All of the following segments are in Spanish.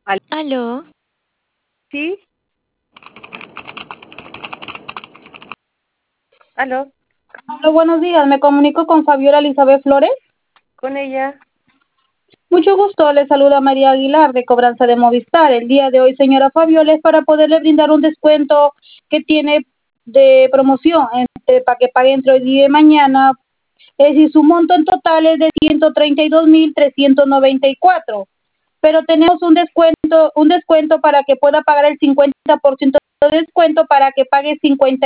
Aló, ¿Sí? ¿Aló? Hola, buenos días. Me comunico con Fabiola Elizabeth Flores. ¿Con ella? Mucho gusto. Le saluda María Aguilar de Cobranza de Movistar. El día de hoy, señora Fabiola, es para poderle brindar un descuento que tiene de promoción para que pague entre hoy día y mañana. Es decir, su monto en total es de 132.394. Pero tenemos un descuento para que pueda pagar el 50% de descuento para que pague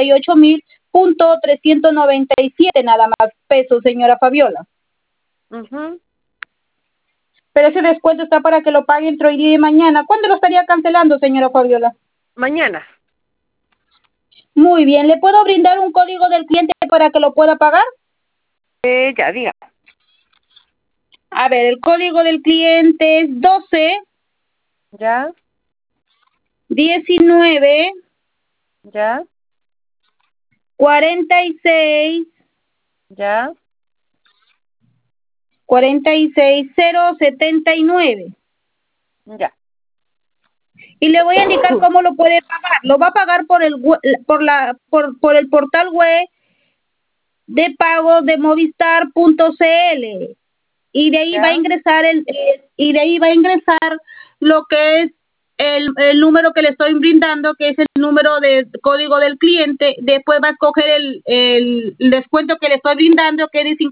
58.397 nada más pesos, señora Fabiola. Ujú. Pero ese descuento está para que lo pague entre hoy día y mañana. ¿Cuándo lo estaría cancelando, señora Fabiola? Mañana. Muy bien, ¿le puedo brindar un código del cliente para que lo pueda pagar? Ya, diga. A ver, el código del cliente es 12 ¿Ya? 19 ¿Ya? 46 ¿Ya? 46079. Ya. Y le voy a indicar cómo lo puede pagar. Lo va a pagar por el portal web de pago de movistar.cl, y de ahí va a ¿Ya? ingresar lo que es el número que le estoy brindando, que es el número de código del cliente. Después va a escoger el descuento que le estoy brindando, que es de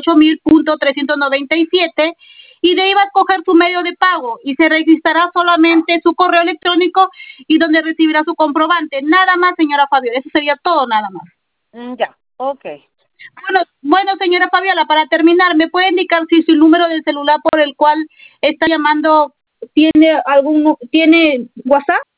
58.397, y de ahí va a escoger su medio de pago y se registrará solamente su correo electrónico y donde recibirá su comprobante. Nada más, señora Fabiola, eso sería todo, nada más. Ya. Ok. Bueno, señora Fabiola, para terminar, ¿me puede indicar si su número de celular por el cual está llamando tiene WhatsApp?